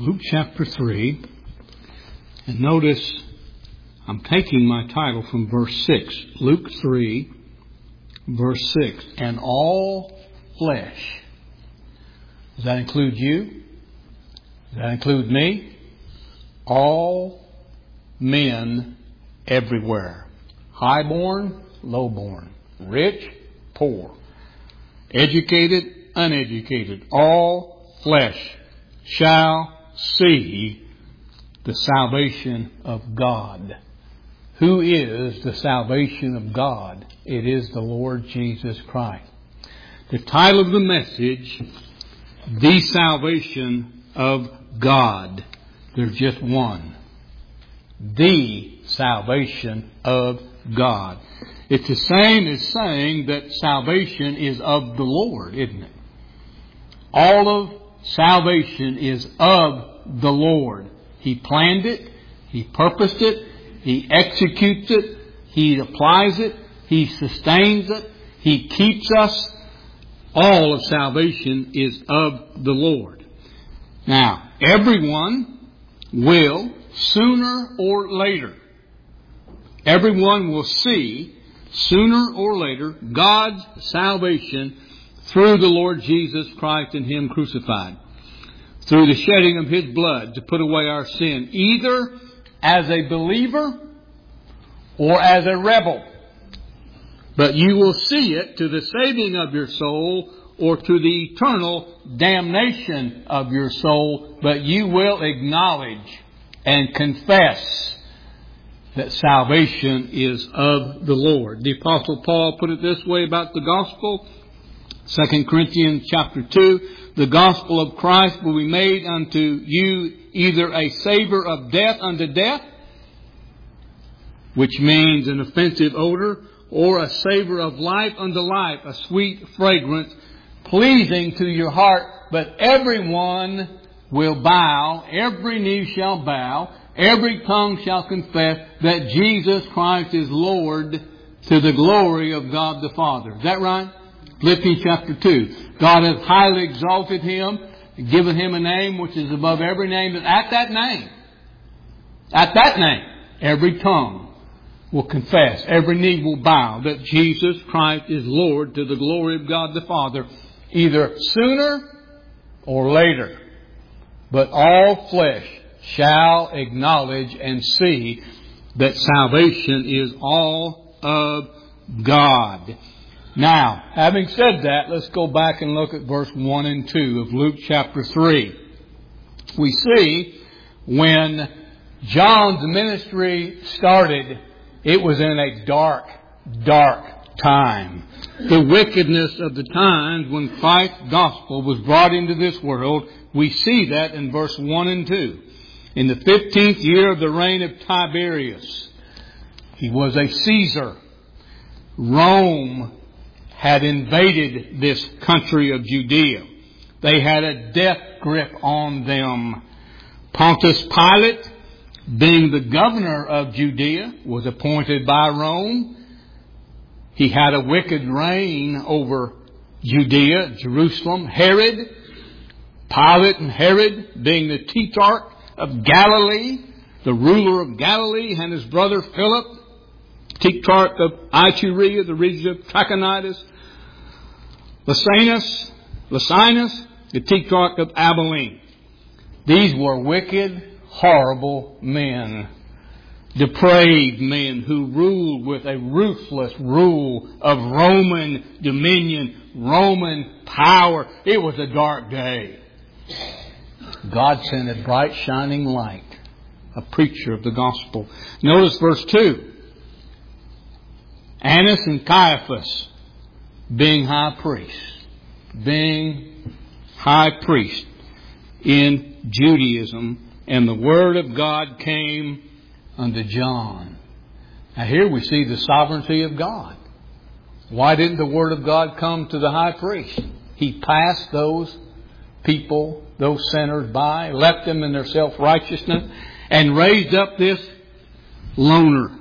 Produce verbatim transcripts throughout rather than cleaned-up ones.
Luke chapter three. And notice I'm taking my title from verse six. Luke three, verse six. And all flesh. Does that include you? Does that include me? All men everywhere. Highborn, lowborn. Rich, poor. Educated, uneducated. All flesh shall see the salvation of God. Who is the salvation of God? It is the Lord Jesus Christ. The title of the message, The Salvation of God. There's just one. The salvation of God. It's the same as saying that salvation is of the Lord, isn't it? All of salvation is of the Lord. He planned it. He purposed it. He executes it. He applies it. He sustains it. He keeps us. All of salvation is of the Lord. Now, everyone will, sooner or later, everyone will see, sooner or later, God's salvation through the Lord Jesus Christ and Him crucified. Through the shedding of His blood to put away our sin. Either as a believer or as a rebel. But you will see it to the saving of your soul or to the eternal damnation of your soul. But you will acknowledge and confess that salvation is of the Lord. The Apostle Paul put it this way about the gospel. Second Corinthians chapter two, the gospel of Christ will be made unto you either a savor of death unto death, which means an offensive odor, or a savor of life unto life, a sweet fragrance, pleasing to your heart. But everyone will bow, every knee shall bow, every tongue shall confess that Jesus Christ is Lord, to the glory of God the Father. Is that right? Philippians chapter two. God has highly exalted Him, given Him a name which is above every name. And at that name, at that name, every tongue will confess, every knee will bow that Jesus Christ is Lord, to the glory of God the Father, either sooner or later. But all flesh shall acknowledge and see that salvation is all of God. Now, having said that, let's go back and look at verse one and two of Luke chapter three. We see when John's ministry started, it was in a dark, dark time. The wickedness of the times when Christ's gospel was brought into this world, we see that in verse one and two. In the fifteenth year of the reign of Tiberius, he was a Caesar. Rome had invaded this country of Judea. They had a death grip on them. Pontius Pilate, being the governor of Judea, was appointed by Rome. He had a wicked reign over Judea, Jerusalem. Herod, Pilate and Herod, being the tetrarch of Galilee, the ruler of Galilee, and his brother Philip, tetrarch of Iturea, the region of Trachonitis. Lysanus, Lysinus, the tetrarch of Abilene. These were wicked, horrible men. Depraved men who ruled with a ruthless rule of Roman dominion, Roman power. It was a dark day. God sent a bright shining light, a preacher of the gospel. Notice verse two. Annas and Caiaphas, being high priests, being high priest in Judaism, and the word of God came unto John. Now here we see the sovereignty of God. Why didn't the word of God come to the high priest? He passed those people, those sinners by, left them in their self-righteousness, and raised up this loner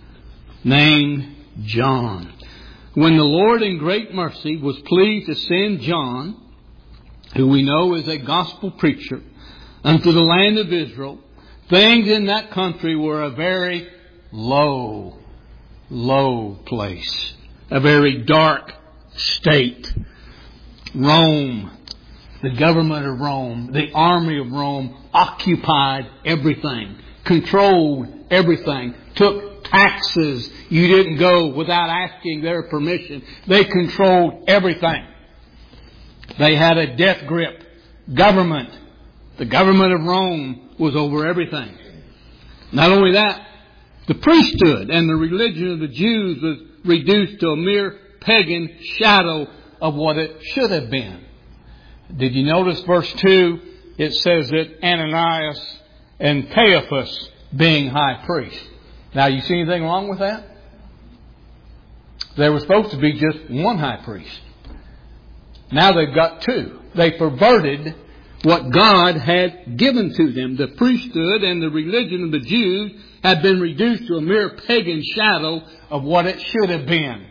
named John. When the Lord in great mercy was pleased to send John, who we know is a gospel preacher, unto the land of Israel, things in that country were a very low, low place. A very dark state. Rome, the government of Rome, the army of Rome occupied everything, controlled everything, took taxes. You didn't go without asking their permission. They controlled everything. They had a death grip. Government. The government of Rome was over everything. Not only that, the priesthood and the religion of the Jews was reduced to a mere pagan shadow of what it should have been. Did you notice verse two? It says that Ananias and Caiaphas being high priests. Now, you see anything wrong with that? There was supposed to be just one high priest. Now they've got two. They perverted what God had given to them. The priesthood and the religion of the Jews had been reduced to a mere pagan shadow of what it should have been.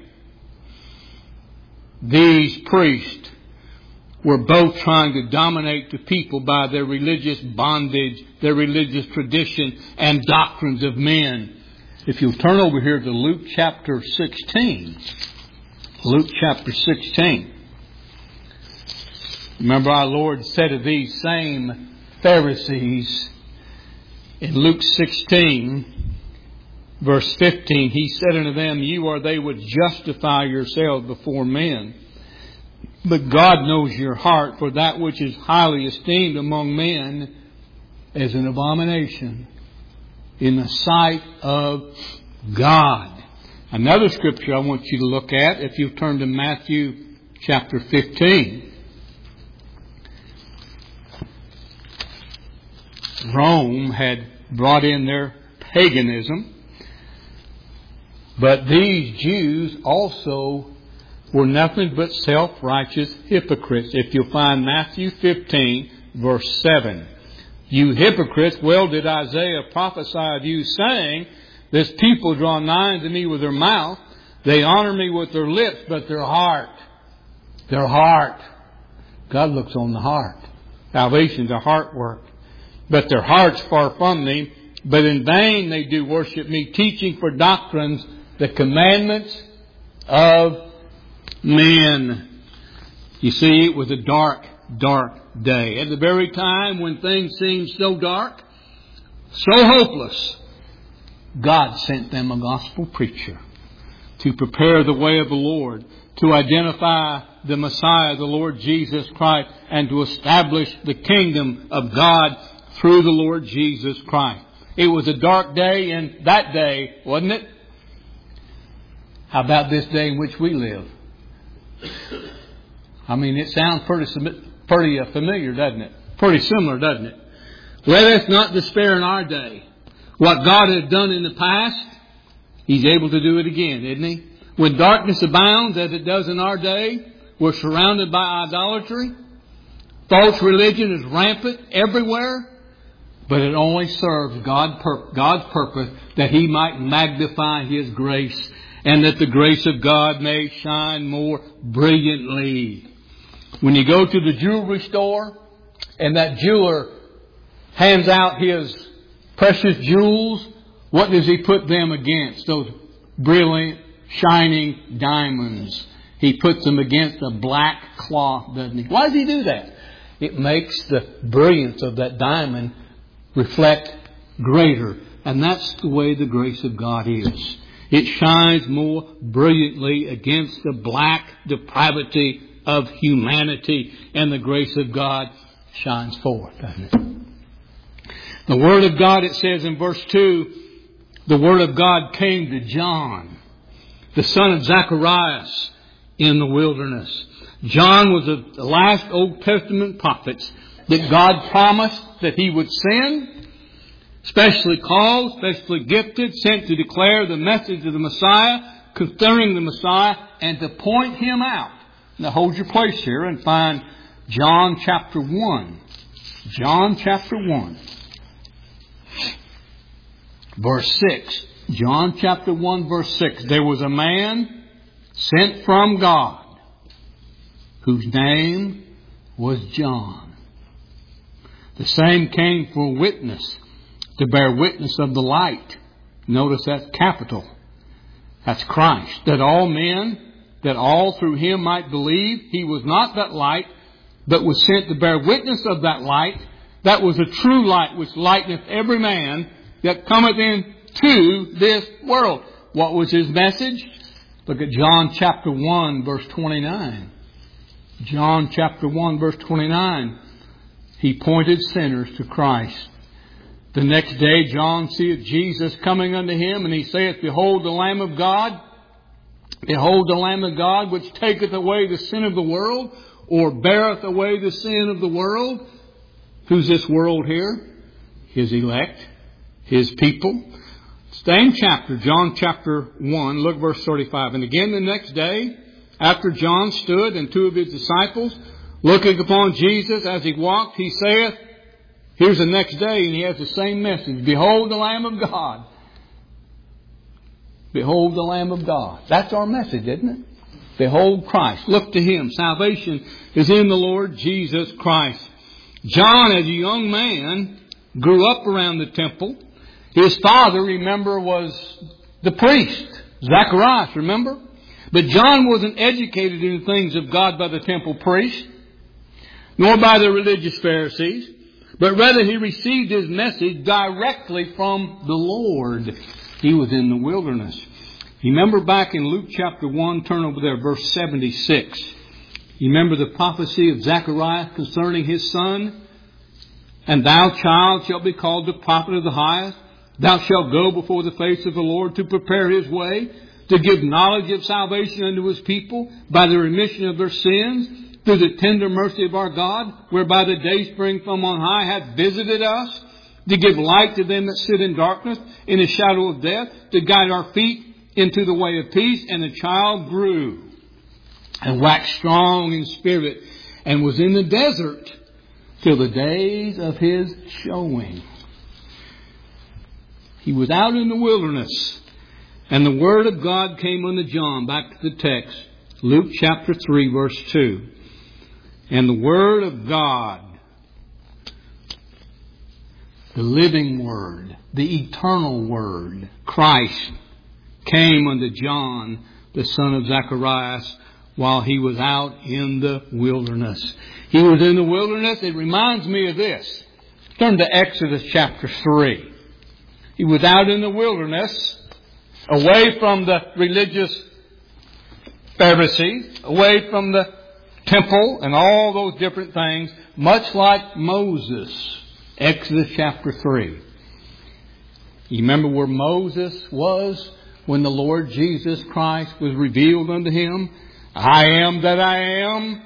These priests were both trying to dominate the people by their religious bondage, their religious tradition, and doctrines of men. If you'll turn over here to Luke chapter sixteen. Luke chapter sixteen. Remember our Lord said of these same Pharisees in Luke sixteen, verse fifteen, He said unto them, You are they which justify yourselves before men. But God knows your heart, for that which is highly esteemed among men is an abomination in the sight of God. Another scripture I want you to look at, if you turn to Matthew chapter fifteen. Rome had brought in their paganism, but these Jews also were nothing but self-righteous hypocrites. If you'll find Matthew fifteen, verse seven. You hypocrites, well did Isaiah prophesy of you, saying, This people draw nigh unto me with their mouth, they honor me with their lips, but their heart, their heart, God looks on the heart. Salvation's a heart work. But their heart's far from me, but in vain they do worship me, teaching for doctrines the commandments of men. You see, it was a dark, dark day. At the very time when things seemed so dark, so hopeless, God sent them a gospel preacher to prepare the way of the Lord, to identify the Messiah, the Lord Jesus Christ, and to establish the kingdom of God through the Lord Jesus Christ. It was a dark day in that day, wasn't it? How about this day in which we live? I mean, it sounds pretty, pretty familiar, doesn't it? Pretty similar, doesn't it? Let us not despair in our day. What God has done in the past, He's able to do it again, isn't He? When darkness abounds, as it does in our day, we're surrounded by idolatry. False religion is rampant everywhere. But it only serves God, God's purpose that He might magnify His grace and that the grace of God may shine more brilliantly. When you go to the jewelry store and that jeweler hands out his precious jewels, what does he put them against? Those brilliant, shining diamonds. He puts them against a black cloth, doesn't he? Why does he do that? It makes the brilliance of that diamond reflect greater. And that's the way the grace of God is. It shines more brilliantly against the black depravity of humanity. And the grace of God shines forth, doesn't it? The Word of God, it says in verse two, the Word of God came to John, the son of Zacharias, in the wilderness. John was the last Old Testament prophets that God promised that He would send, specially called, specially gifted, sent to declare the message of the Messiah, concerning the Messiah, and to point Him out. Now hold your place here and find John chapter one. John chapter one. Verse six. John chapter one verse six. There was a man sent from God whose name was John. The same came for witness, to bear witness of the light. Notice that's capital. That's Christ. That all men, that all through Him might believe. He was not that light, but was sent to bear witness of that light. That was a true light, which lighteneth every man that cometh into this world. What was His message? Look at John chapter one, verse twenty-nine. John chapter one, verse twenty-nine. He pointed sinners to Christ. The next day John seeth Jesus coming unto him, and he saith, Behold the Lamb of God. Behold the Lamb of God, which taketh away the sin of the world, or beareth away the sin of the world. Who's this world here? His elect, His people. Same chapter, John chapter one, look verse thirty-five. And again the next day, after John stood and two of his disciples, looking upon Jesus as He walked, He saith, here's the next day, and He has the same message. Behold the Lamb of God. Behold the Lamb of God. That's our message, isn't it? Behold Christ. Look to Him. Salvation is in the Lord Jesus Christ. John, as a young man, grew up around the temple. His father, remember, was the priest, Zacharias, remember? But John wasn't educated in the things of God by the temple priest, nor by the religious Pharisees, but rather he received his message directly from the Lord. He was in the wilderness. You remember back in Luke chapter one, turn over there, verse seventy-six. You remember the prophecy of Zacharias concerning his son? And thou, child, shalt be called the prophet of the highest. Thou shalt go before the face of the Lord to prepare His way, to give knowledge of salvation unto His people by the remission of their sins, through the tender mercy of our God, whereby the day spring from on high hath visited us, to give light to them that sit in darkness, in the shadow of death, to guide our feet into the way of peace. And the child grew and waxed strong in spirit, and was in the desert till the days of his showing. He was out in the wilderness, and the Word of God came unto John. Back to the text, Luke chapter three, verse two. And the Word of God, the living Word, the eternal Word, Christ, came unto John, the son of Zacharias, while he was out in the wilderness. He was in the wilderness. It reminds me of this. Turn to Exodus chapter three. He was out in the wilderness, away from the religious Pharisees, away from the temple and all those different things, much like Moses. Exodus chapter three. You remember where Moses was when the Lord Jesus Christ was revealed unto him? I am that I am.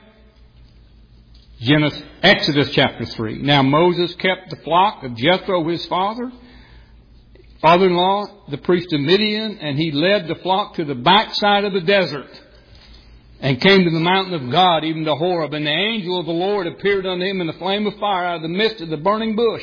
Genesis, Exodus chapter three. Now Moses kept the flock of Jethro his father, father-in-law, the priest of Midian, and he led the flock to the backside of the desert and came to the mountain of God, even to Horeb. And the angel of the Lord appeared unto him in the flame of fire out of the midst of the burning bush.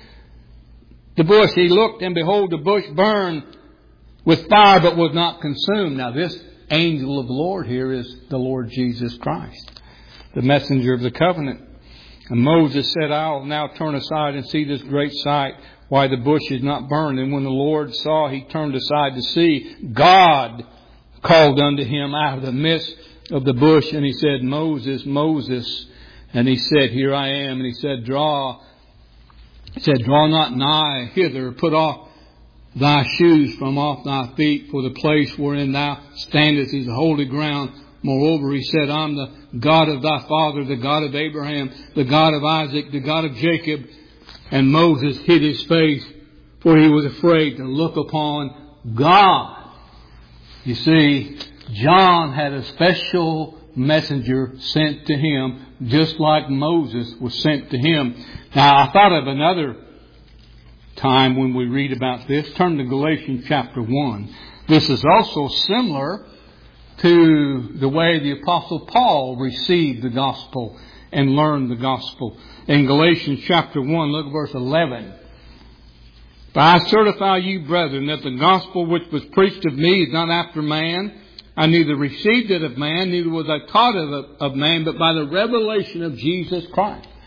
The bush, he looked, and behold, the bush burned with fire, but was not consumed. Now this angel of the Lord here is the Lord Jesus Christ, the messenger of the covenant. And Moses said, I'll now turn aside and see this great sight, why the bush is not burned. And when the Lord saw, he turned aside to see. God called unto him out of the midst of the bush, and he said, Moses, Moses. And he said, Here I am. And he said, Draw. He said, Draw not nigh hither. Put off thy shoes from off thy feet, for the place wherein thou standest is holy ground. Moreover, he said, I'm the God of thy father, the God of Abraham, the God of Isaac, the God of Jacob. And Moses hid his face, for he was afraid to look upon God. You see, John had a special messenger sent to him, just like Moses was sent to him. Now, I thought of another time when we read about this. Turn to Galatians chapter one. This is also similar to the way the Apostle Paul received the gospel and learned the gospel. In Galatians chapter one, look at verse eleven. But I certify you, brethren, that the gospel which was preached of me is not after man. I neither received it of man, neither was I taught it of, of man, but by the revelation of Jesus Christ.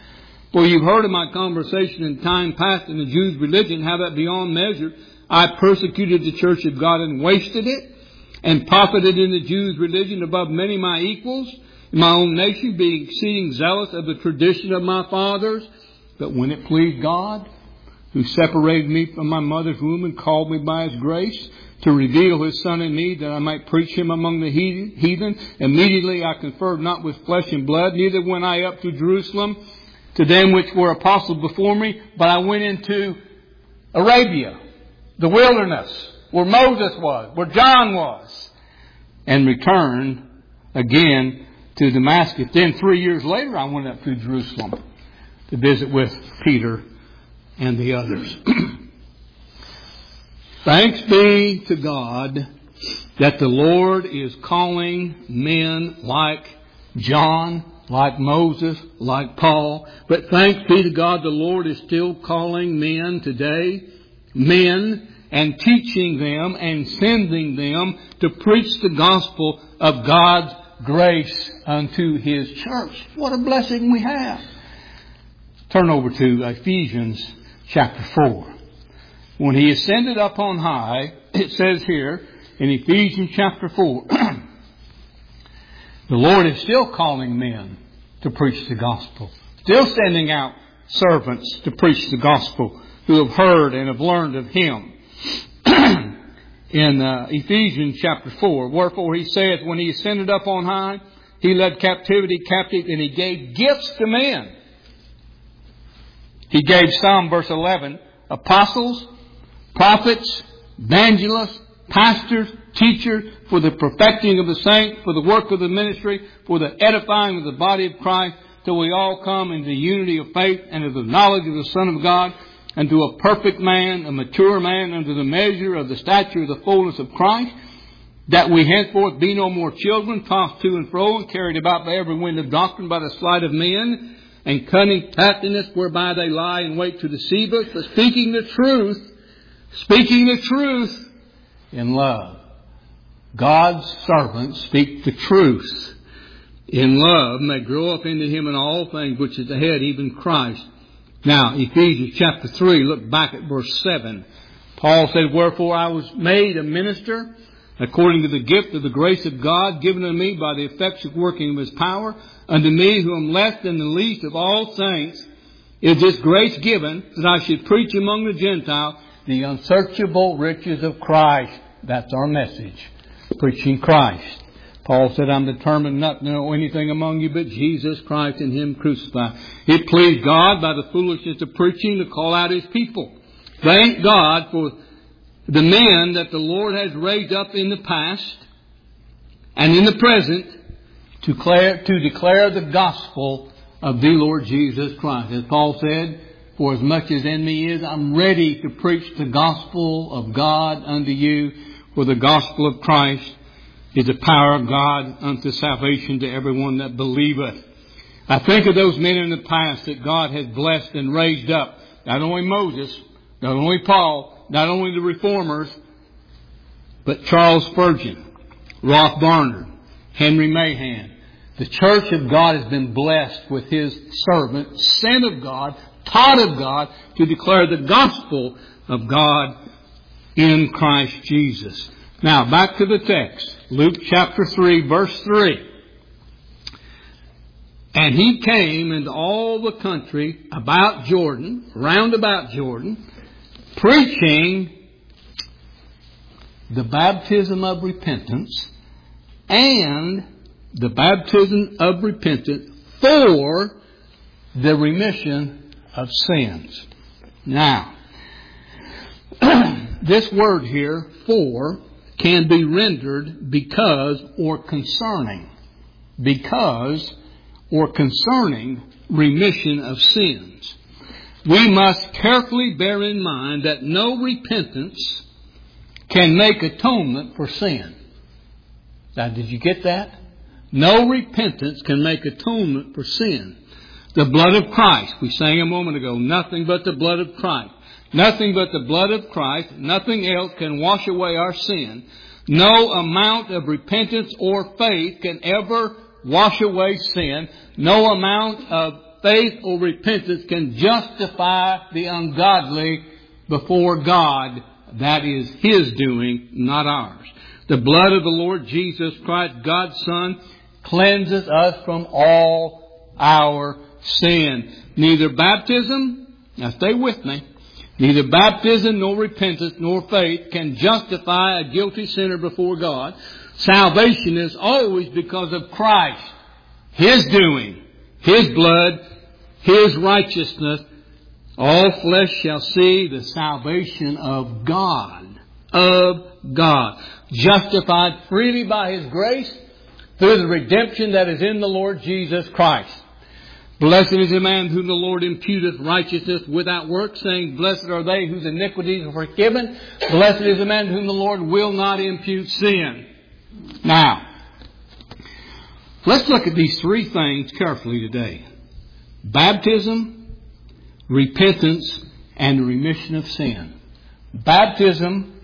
For you've heard of my conversation in time past in the Jews' religion, how that beyond measure I persecuted the church of God and wasted it, and profited in the Jews' religion above many of my equals, in my own nation, being exceeding zealous of the tradition of my fathers. But when it pleased God, who separated me from my mother's womb and called me by His grace, to reveal His Son in me, that I might preach Him among the heathen, immediately I conferred not with flesh and blood, neither went I up to Jerusalem to them which were apostles before me, but I went into Arabia, the wilderness, where Moses was, where John was, and returned again to Damascus. Then three years later I went up to Jerusalem to visit with Peter and the others. Thanks be to God that the Lord is calling men like John, like Moses, like Paul. But thanks be to God the Lord is still calling men today, men, and teaching them and sending them to preach the gospel of God's grace unto His church. What a blessing we have. Turn over to Ephesians chapter four. When He ascended up on high, it says here in Ephesians chapter four, the Lord is still calling men to preach the gospel. Still sending out servants to preach the gospel who have heard and have learned of Him. In uh, Ephesians chapter four, wherefore He saith, when He ascended up on high, He led captivity captive, and He gave gifts to men. He gave some, verse eleven, apostles, prophets, evangelists, pastors, teachers, for the perfecting of the saints, for the work of the ministry, for the edifying of the body of Christ, till we all come into the unity of faith and of the knowledge of the Son of God, and to a perfect man, a mature man, unto the measure of the stature of the fullness of Christ, that we henceforth be no more children, tossed to and fro, and carried about by every wind of doctrine, by the sleight of men, and cunning craftiness, whereby they lie in wait to deceive us, but speaking the truth, speaking the truth in love. God's servants speak the truth in love, may grow up into Him in all things, which is the head, even Christ. Now, Ephesians chapter three, look back at verse seven. Paul said, wherefore I was made a minister, according to the gift of the grace of God, given unto me by the effectual working of His power, unto me who am less than the least of all saints, is this grace given, that I should preach among the Gentiles the unsearchable riches of Christ. That's our message. Preaching Christ. Paul said, I'm determined not to know anything among you but Jesus Christ and Him crucified. It pleased God by the foolishness of preaching to call out His people. Thank God for the men that the Lord has raised up in the past and in the present to declare, to declare the gospel of the Lord Jesus Christ. As Paul said, for as much as in me is, I'm ready to preach the gospel of God unto you, for the gospel of Christ is the power of God unto salvation to everyone that believeth. I think of those men in the past that God has blessed and raised up. Not only Moses, not only Paul, not only the reformers, but Charles Spurgeon, Roth Barnard, Henry Mahan. The church of God has been blessed with His servant, sent of God, taught of God, to declare the gospel of God in Christ Jesus. Now, back to the text. Luke chapter three, verse three. And He came into all the country about Jordan, round about Jordan, preaching the baptism of repentance and the baptism of repentance for the remission of sins. Now, this word here, for, can be rendered because or concerning. Because or concerning remission of sins. We must carefully bear in mind that no repentance can make atonement for sin. Now, did you get that? No repentance can make atonement for sin. The blood of Christ, we sang a moment ago, nothing but the blood of Christ. Nothing but the blood of Christ, nothing else can wash away our sin. No amount of repentance or faith can ever wash away sin. No amount of faith or repentance can justify the ungodly before God. That is His doing, not ours. The blood of the Lord Jesus Christ, God's Son, cleanses us from all our sin. Neither baptism, now stay with me, neither baptism nor repentance nor faith can justify a guilty sinner before God. Salvation is always because of Christ, His doing, His blood, His righteousness. All flesh shall see the salvation of God, of God, justified freely by His grace through the redemption that is in the Lord Jesus Christ. Blessed is the man whom the Lord imputeth righteousness without works, saying, Blessed are they whose iniquities are forgiven. Blessed is the man whom the Lord will not impute sin. Now, let's look at these three things carefully today. Baptism, repentance, and remission of sin. Baptism,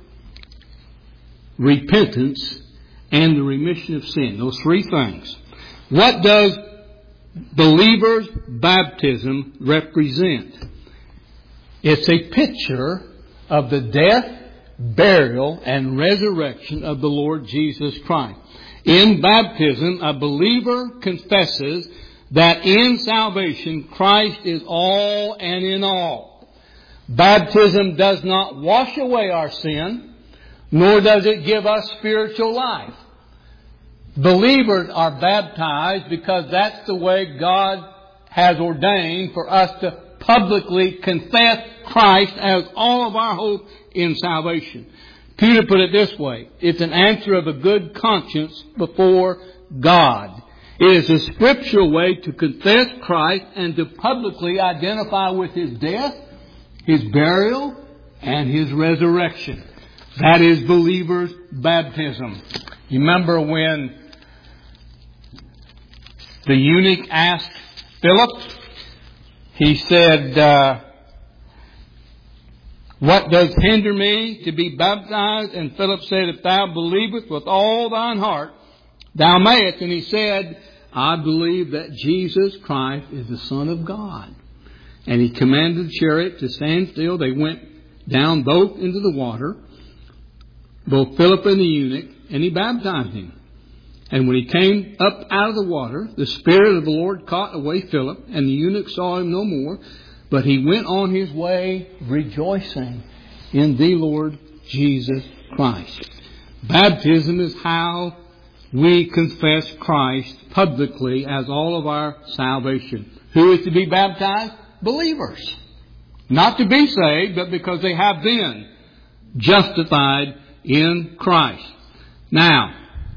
repentance, and the remission of sin. Those three things. What does believers' baptism represent? It's a picture of the death, burial, and resurrection of the Lord Jesus Christ. In baptism, a believer confesses that in salvation, Christ is all and in all. Baptism does not wash away our sin, nor does it give us spiritual life. Believers are baptized because that's the way God has ordained for us to publicly confess Christ as all of our hope in salvation. Peter put it this way: it's an answer of a good conscience before God. It is a scriptural way to confess Christ and to publicly identify with His death, His burial, and His resurrection. That is believers' baptism. You remember when the eunuch asked Philip, he said, uh, What does hinder me to be baptized? And Philip said, If thou believest with all thine heart, thou mayest. And he said, I believe that Jesus Christ is the Son of God. And he commanded the chariot to stand still. They went down both into the water, both Philip and the eunuch, and he baptized him. And when he came up out of the water, the Spirit of the Lord caught away Philip, and the eunuch saw him no more. But he went on his way rejoicing in the Lord Jesus Christ. Baptism is how we confess Christ publicly as all of our salvation. Who is to be baptized? Believers. Not to be saved, but because they have been justified in Christ. Now,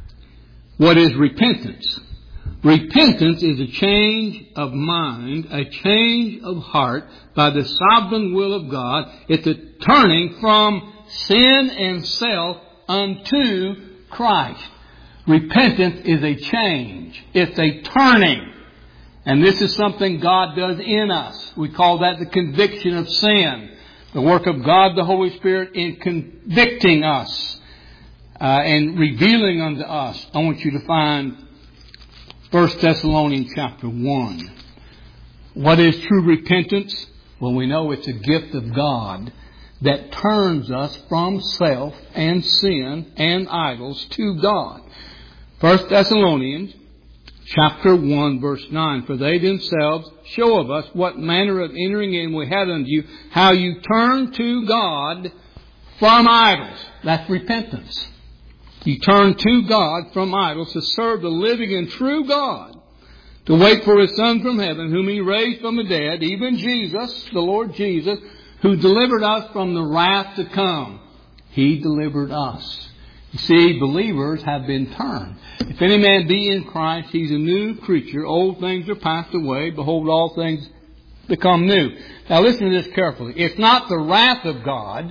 what is repentance? Repentance is a change of mind, a change of heart by the sovereign will of God. It's a turning from sin and self unto Christ. Repentance is a change. It's a turning. And this is something God does in us. We call that the conviction of sin. The work of God, the Holy Spirit, in convicting us uh, and revealing unto us. I want you to find First Thessalonians chapter one. What is true repentance? Well, we know it's a gift of God that turns us from self and sin and idols to God. First Thessalonians chapter one, verse nine. For they themselves show of us what manner of entering in we had unto you, how you turn to God from idols. That's repentance. You turn to God from idols to serve the living and true God, to wait for His Son from heaven, whom He raised from the dead, even Jesus, the Lord Jesus, who delivered us from the wrath to come. He delivered us. You see, believers have been turned. If any man be in Christ, he's a new creature. Old things are passed away. Behold, all things become new. Now listen to this carefully. It's not the wrath of God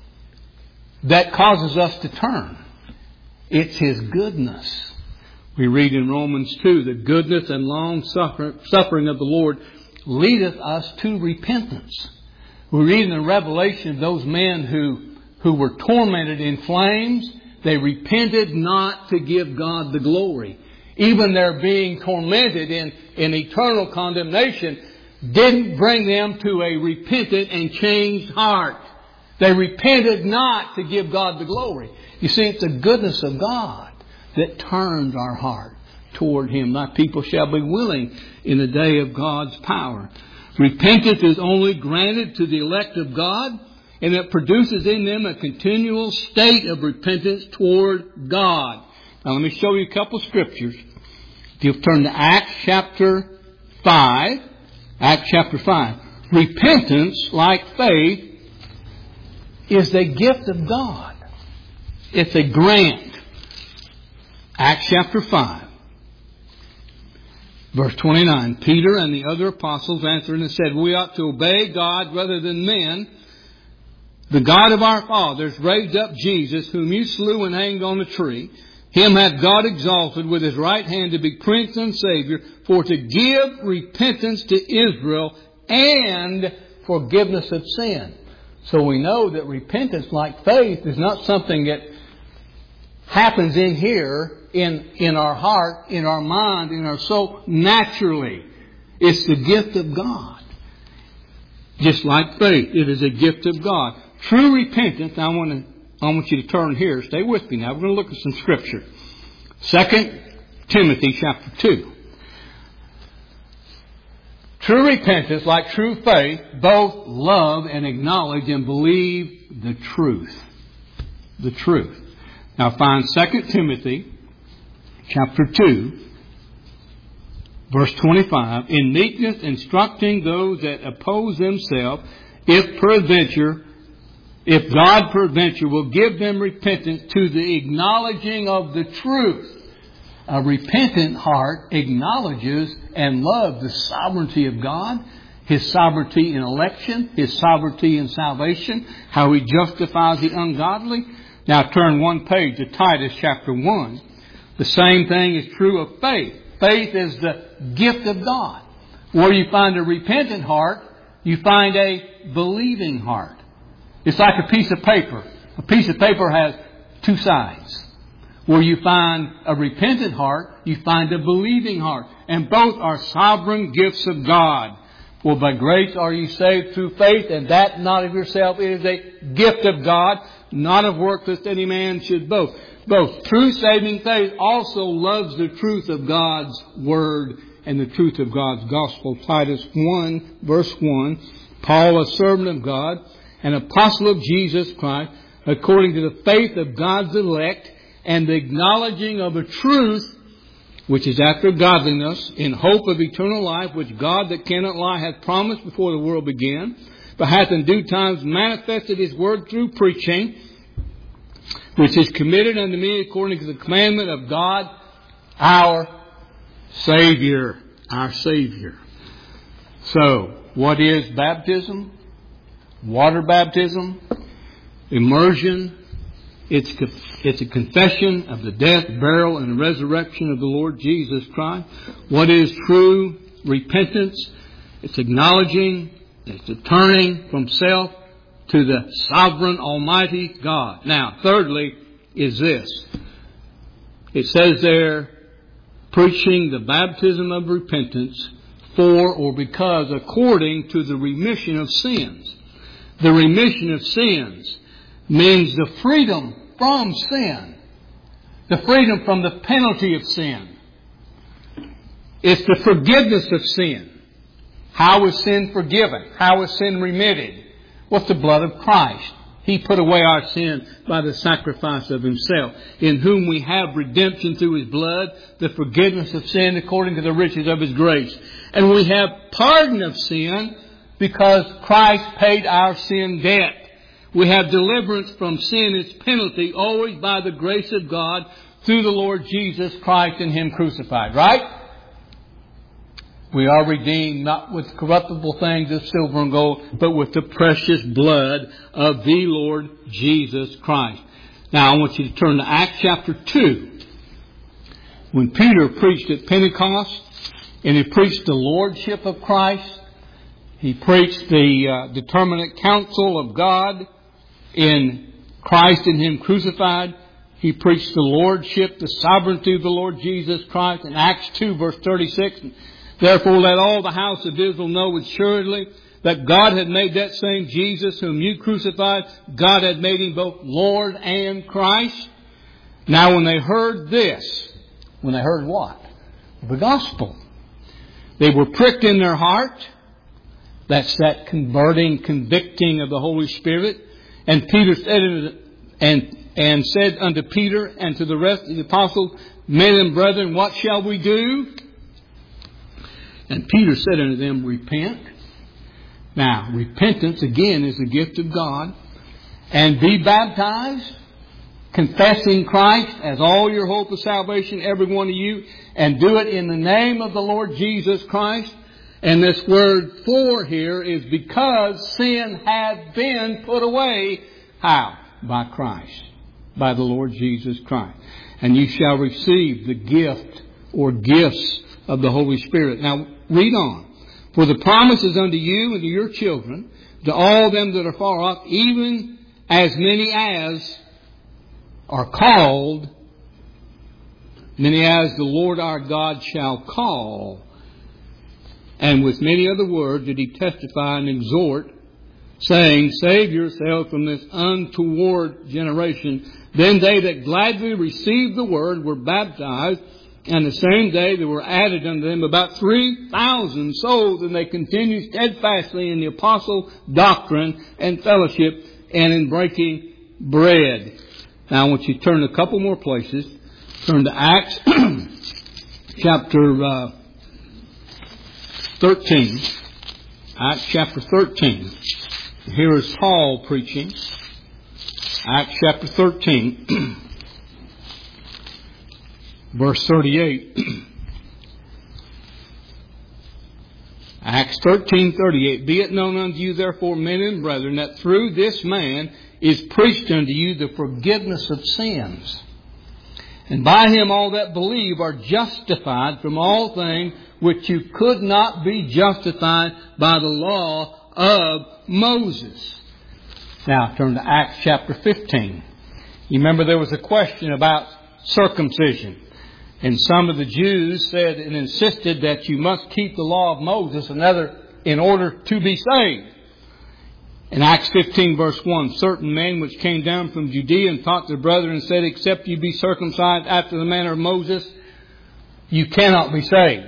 that causes us to turn. It's His goodness. We read in Romans two, the goodness and long suffering of the Lord leadeth us to repentance. We read in the Revelation of those men who, who were tormented in flames. They repented not to give God the glory. Even they're being tormented in, in eternal condemnation, didn't bring them to a repentant and changed heart. They repented not to give God the glory. You see, it's the goodness of God that turns our heart toward Him. Thy people shall be willing in the day of God's power. Repentance is only granted to the elect of God, and it produces in them a continual state of repentance toward God. Now let me show you a couple of scriptures. If you'll turn to Acts chapter five. Acts chapter five. Repentance, like faith, is the gift of God. It's a grant. Acts chapter five. Verse twenty-nine. Peter and the other apostles answered and said, we ought to obey God rather than men. The God of our fathers raised up Jesus, whom you slew and hanged on a tree. Him hath God exalted with His right hand to be Prince and Savior, for to give repentance to Israel and forgiveness of sin. So we know that repentance, like faith, is not something that happens in here, in, in our heart, in our mind, in our soul, naturally. It's the gift of God. Just like faith, it is a gift of God. True repentance, I want to, I want you to turn here. Stay with me now. We're going to look at some scripture. Second Timothy chapter two. True repentance, like true faith, both love and acknowledge and believe the truth. The truth. Now find Second Timothy chapter two, verse twenty-five. In meekness instructing those that oppose themselves, if peradventure, if God peradventure will give them repentance to the acknowledging of the truth. A repentant heart acknowledges and loves the sovereignty of God, His sovereignty in election, His sovereignty in salvation, how He justifies the ungodly. Now turn one page to Titus chapter one. The same thing is true of faith. Faith is the gift of God. Where you find a repentant heart, you find a believing heart. It's like a piece of paper. A piece of paper has two sides. Where you find a repentant heart, you find a believing heart. And both are sovereign gifts of God. For by grace are ye saved through faith, and that not of yourself. It is a gift of God, not of works, lest any man should boast. Both true saving faith also loves the truth of God's Word and the truth of God's gospel. Titus one, verse one. Paul, a servant of God, an apostle of Jesus Christ, according to the faith of God's elect, and the acknowledging of a truth which is after godliness, in hope of eternal life, which God that cannot lie hath promised before the world began, but hath in due times manifested His word through preaching, which is committed unto me according to the commandment of God, our Savior. Our Savior. So, what is baptism? Water baptism? Immersion? It's, it's a confession of the death, burial, and resurrection of the Lord Jesus Christ. What is true repentance? It's acknowledging, it's a turning from self to the sovereign Almighty God. Now, thirdly, is this. It says there, preaching the baptism of repentance for or because according to the remission of sins. The remission of sins means the freedom from sin. The freedom from the penalty of sin. It's the forgiveness of sin. How is sin forgiven? How is sin remitted? What's the blood of Christ? He put away our sin by the sacrifice of Himself, in whom we have redemption through His blood, the forgiveness of sin according to the riches of His grace. And we have pardon of sin because Christ paid our sin debt. We have deliverance from sin, its penalty, always by the grace of God through the Lord Jesus Christ and Him crucified. Right? We are redeemed not with corruptible things of silver and gold, but with the precious blood of the Lord Jesus Christ. Now I want you to turn to Acts chapter two. When Peter preached at Pentecost, and he preached the Lordship of Christ, he preached the uh, determinate counsel of God in Christ and Him crucified. He preached the Lordship, the sovereignty of the Lord Jesus Christ in Acts two verse thirty-six. Therefore let all the house of Israel know assuredly that God had made that same Jesus whom you crucified, God had made him both Lord and Christ. Now when they heard this, when they heard what? The gospel. They were pricked in their heart. That's that converting, convicting of the Holy Spirit. And Peter said, and, and said unto Peter and to the rest of the apostles, Men and brethren, what shall we do? And Peter said unto them, Repent. Now, repentance, again, is a gift of God. And be baptized, confessing Christ as all your hope of salvation, every one of you. And do it in the name of the Lord Jesus Christ. And this word for here is because sin had been put away. How? By Christ. By the Lord Jesus Christ. And you shall receive the gift or gifts of the Holy Spirit. Now, read on. For the promise is unto you and to your children, to all them that are far off, even as many as are called, many as the Lord our God shall call. And with many other words did he testify and exhort, saying, Save yourselves from this untoward generation. Then they that gladly received the word were baptized, and the same day there were added unto them about three thousand souls, and they continued steadfastly in the apostle doctrine and fellowship, and in breaking bread. Now I want you to turn a couple more places. Turn to Acts chapter uh, thirteen. Acts chapter thirteen. Here is Paul preaching. Acts chapter thirteen. Verse thirty-eight. Acts thirteen thirty-eight. Be it known unto you therefore, men and brethren, that through this man is preached unto you the forgiveness of sins. And by him all that believe are justified from all things which you could not be justified by the law of Moses. Now turn to Acts chapter fifteen. You remember there was a question about circumcision. And some of the Jews said and insisted that you must keep the law of Moses another in order to be saved. In Acts fifteen verse one, certain men which came down from Judea and taught their brethren and said, Except you be circumcised after the manner of Moses, you cannot be saved.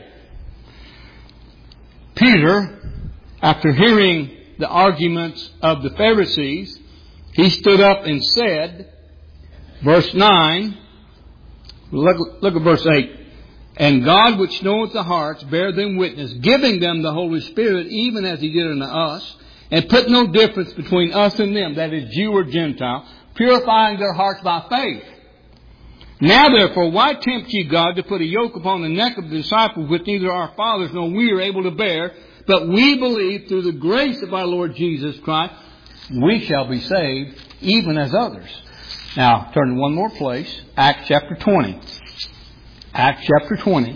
Peter, after hearing the arguments of the Pharisees, he stood up and said, verse nine, Look, look at verse eight. And God which knoweth the hearts bear them witness, giving them the Holy Spirit, even as he did unto us, and put no difference between us and them, that is Jew or Gentile, purifying their hearts by faith. Now therefore, why tempt ye God to put a yoke upon the neck of the disciples which neither our fathers nor we are able to bear? But we believe through the grace of our Lord Jesus Christ, we shall be saved, even as others. Now, turn to one more place. Acts chapter twenty. Acts chapter twenty.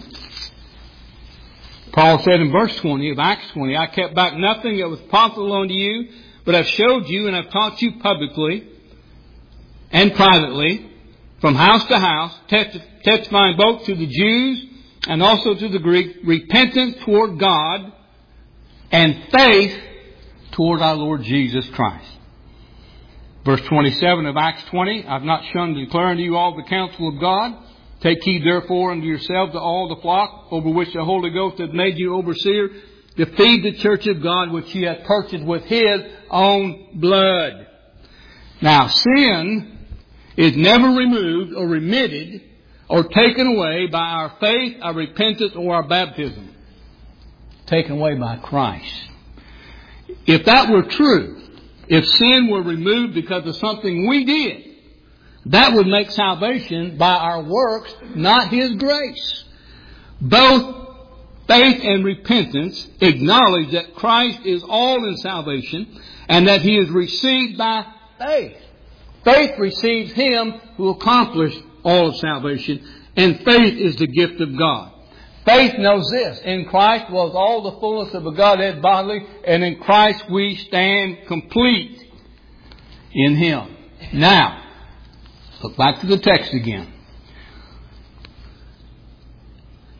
Paul said in verse twenty of Acts twenty, I kept back nothing that was possible unto you, but I've showed you and I've taught you publicly and privately, from house to house, testifying both to the Jews and also to the Greeks, repentance toward God and faith toward our Lord Jesus Christ. Verse twenty-seven of Acts twenty, I've not shunned to declare unto you all the counsel of God. Take heed therefore unto yourselves to all the flock over which the Holy Ghost hath made you overseer, to feed the church of God which he hath purchased with his own blood. Now sin is never removed or remitted or taken away by our faith, our repentance, or our baptism. Taken away by Christ. If that were true, if sin were removed because of something we did, that would make salvation by our works, not his grace. Both faith and repentance acknowledge that Christ is all in salvation and that he is received by faith. Faith receives him who accomplished all of salvation, and faith is the gift of God. Faith knows this. In Christ was all the fullness of the Godhead bodily, and in Christ we stand complete in him. Now, look back to the text again.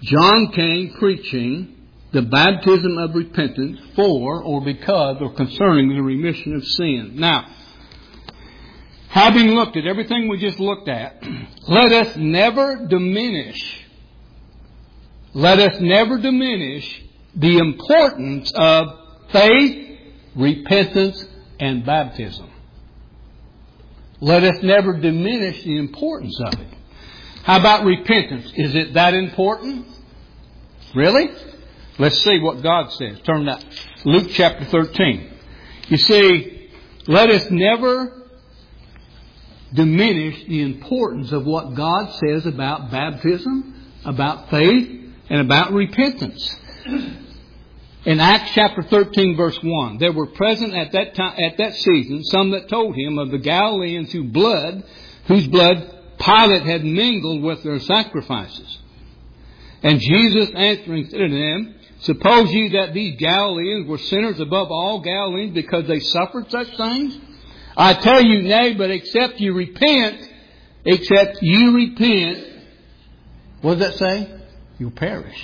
John came preaching the baptism of repentance for or because or concerning the remission of sin. Now, having looked at everything we just looked at, let us never diminish, let us never diminish the importance of faith, repentance, and baptism. Let us never diminish the importance of it. How about repentance? Is it that important? Really? Let's see what God says. Turn to Luke chapter thirteen. You see, let us never diminish the importance of what God says about baptism, about faith, and about repentance. In Acts chapter thirteen, verse one, there were present at that time, at that season, some that told him of the Galileans whose blood, whose blood Pilate had mingled with their sacrifices. And Jesus answering said to them, Suppose ye that these Galileans were sinners above all Galileans because they suffered such things? I tell you, nay, but except you repent, except you repent, what does that say? You'll perish.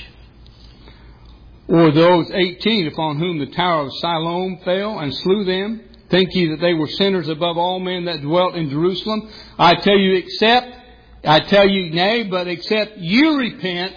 Or those eighteen upon whom the tower of Siloam fell and slew them, think ye that they were sinners above all men that dwelt in Jerusalem? I tell you, except, I tell you, nay, but except you repent,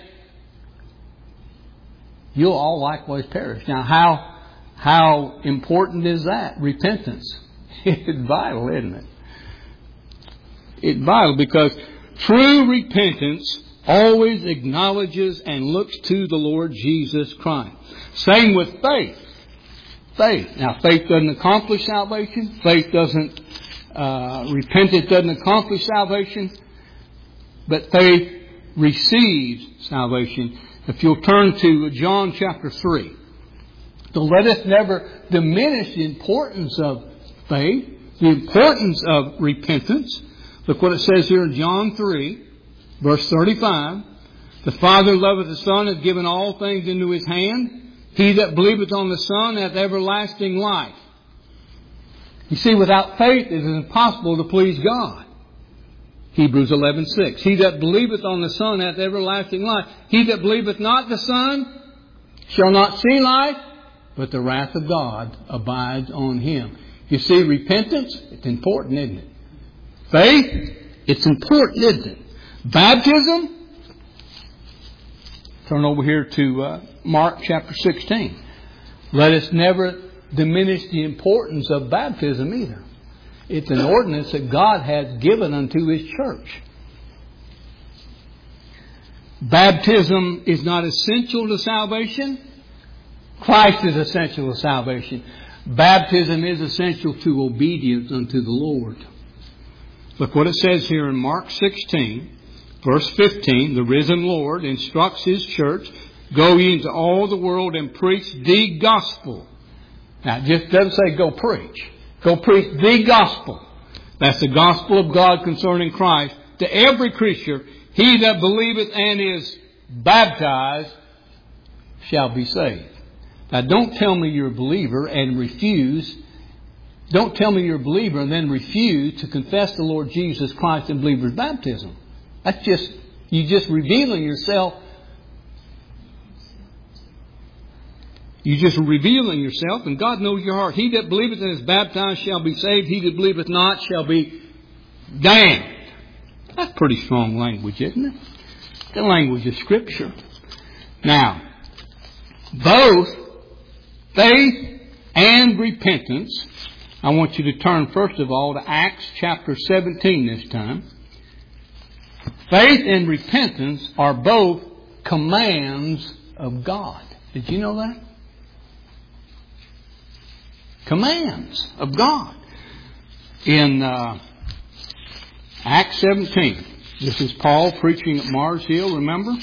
you'll all likewise perish. Now, how how important is that? Repentance. It's vital, isn't it? It's vital because true repentance always acknowledges and looks to the Lord Jesus Christ. Same with faith. Faith. Now, faith doesn't accomplish salvation. Faith doesn't, uh, repentance doesn't accomplish salvation. But faith receives salvation. If you'll turn to John chapter three. So let us never diminish the importance of faith, the importance of repentance. Look what it says here in John three, verse thirty-five. The Father loveth the Son, hath given all things into His hand. He that believeth on the Son hath everlasting life. You see, without faith it is impossible to please God. Hebrews eleven six. He that believeth on the Son hath everlasting life. He that believeth not the Son shall not see life, but the wrath of God abides on him. You see, repentance, it's important, isn't it? Faith, it's important, isn't it? Baptism, turn over here to uh, Mark chapter sixteen. Let us never diminish the importance of baptism either. It's an ordinance that God has given unto His church. Baptism is not essential to salvation. Christ is essential to salvation. Baptism is essential to obedience unto the Lord. Look what it says here in Mark sixteen, verse fifteen. The risen Lord instructs His church, Go ye into all the world and preach the gospel. Now, it just doesn't say go preach. Go preach the gospel. That's the gospel of God concerning Christ to every creature. He that believeth and is baptized shall be saved. Now, don't tell me you're a believer and refuse. Don't tell me you're a believer and then refuse to confess the Lord Jesus Christ in believer's baptism. That's just, you just revealing yourself. You're just revealing yourself, and God knows your heart. He that believeth and is baptized shall be saved. He that believeth not shall be damned. That's pretty strong language, isn't it? The language of Scripture. Now, both faith and repentance. I want you to turn first of all to Acts chapter seventeen this time. Faith and repentance are both commands of God. Did you know that? Commands of God. In uh, Acts seventeen, this is Paul preaching at Mars Hill, remember?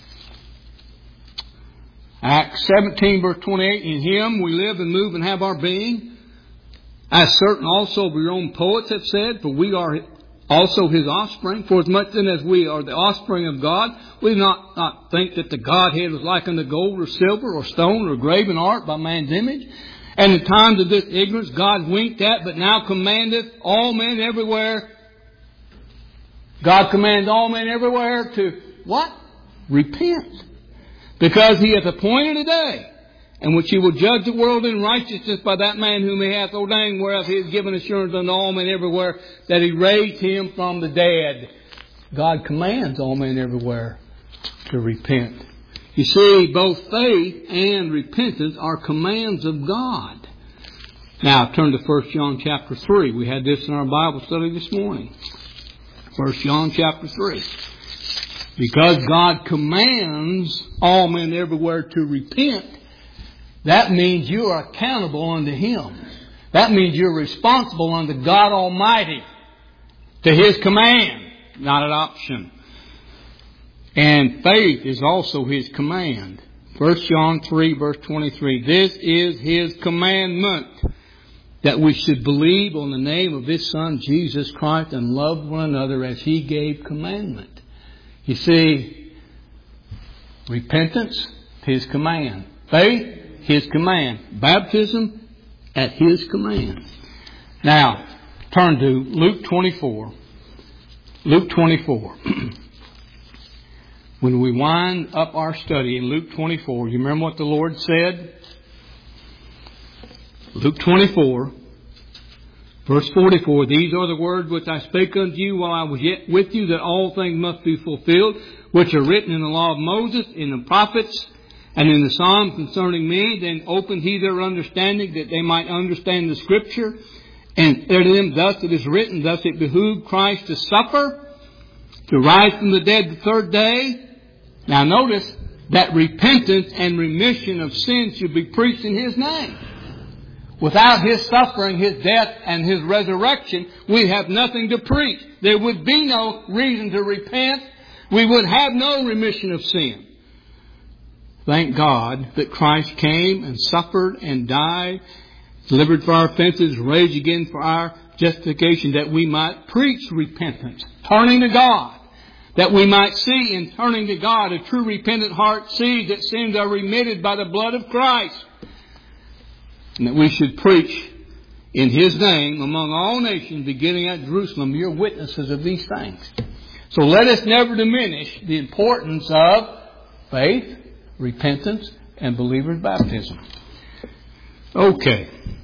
Acts seventeen, verse twenty-eight, In Him we live and move and have our being, as certain also of your own poets have said, for we are also His offspring. For as much then as we are the offspring of God, we do not, not think that the Godhead was like unto gold or silver or stone or graven art by man's image. And in times of this ignorance God winked at, but now commandeth all men everywhere. God commands all men everywhere to what? Repent. Because He hath appointed a day in which He will judge the world in righteousness by that man whom He hath ordained, whereof He has given assurance unto all men everywhere that He raised Him from the dead. God commands all men everywhere to repent. You see, both faith and repentance are commands of God. Now, turn to First John chapter three. We had this in our Bible study this morning. First John chapter three. Because God commands all men everywhere to repent, that means you are accountable unto Him. That means you're responsible unto God Almighty to His command, not an option. And faith is also His command. First John three verse twenty-three. This is His commandment, that we should believe on the name of His Son, Jesus Christ, and love one another as He gave commandment. You see, repentance, His command. Faith, His command. Baptism, at His command. Now, turn to Luke twenty-four. Luke twenty-four. When we wind up our study in Luke twenty-four, you remember what the Lord said? Luke twenty-four, verse forty-four. These are the words which I spake unto you while I was yet with you, that all things must be fulfilled, which are written in the law of Moses, in the prophets, and in the Psalms concerning me. Then opened He their understanding, that they might understand the Scripture. And to them thus it is written, thus it behooved Christ to suffer, to rise from the dead the third day. Now notice that repentance and remission of sins should be preached in His name. Without His suffering, His death, and His resurrection, we have nothing to preach. There would be no reason to repent. We would have no remission of sin. Thank God that Christ came and suffered and died, delivered for our offenses, raised again for our justification, that we might preach repentance, turning to God. That we might see in turning to God, a true repentant heart sees that sins are remitted by the blood of Christ. And that we should preach in His name among all nations, beginning at Jerusalem. You're witnesses of these things. So let us never diminish the importance of faith, repentance, and believer's baptism. Okay.